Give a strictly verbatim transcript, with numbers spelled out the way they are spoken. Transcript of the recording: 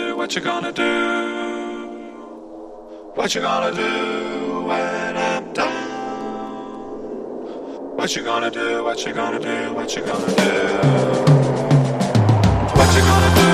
do, what you gonna do? What you gonna do when I'm down? What you gonna do, what you gonna do, what you gonna do? What you gonna do?